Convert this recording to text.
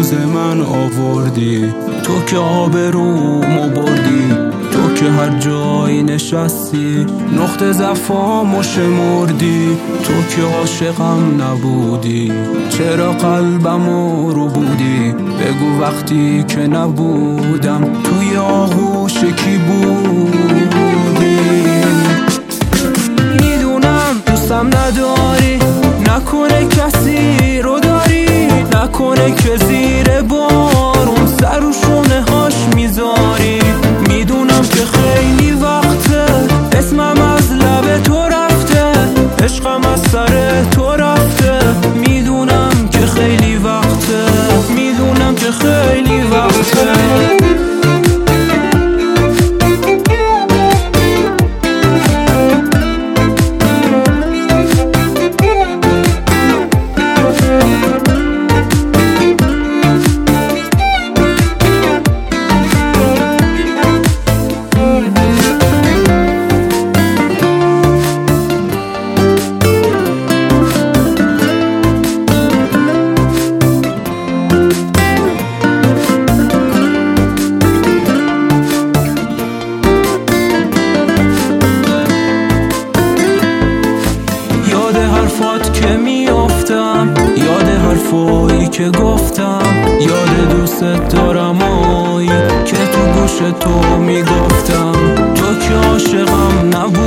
روز من آوردی، تو که آبرومو بردی، تو که هر جایی نشستی نقطه ضعفامو شمردی، تو که عاشقم نبودی چرا قلبمو رو بودی، بگو وقتی که نبودم توی آغوش کی بودی. میدونم دوستم نداری، نکنه کسی رو داری، نکنه که زیر بارون سر و شونه هاش میذاری. میدونم که خیلی وقته اسمم از لب تو رفته، عشقم از سر تو رفته. میدونم که خیلی وقته، میدونم که خیلی وقته. که میافتم، یاد حرفایی که گفتم، یاد دوست دارم آی که تو گوش تو میگفتم، تو که عاشقم نبودی.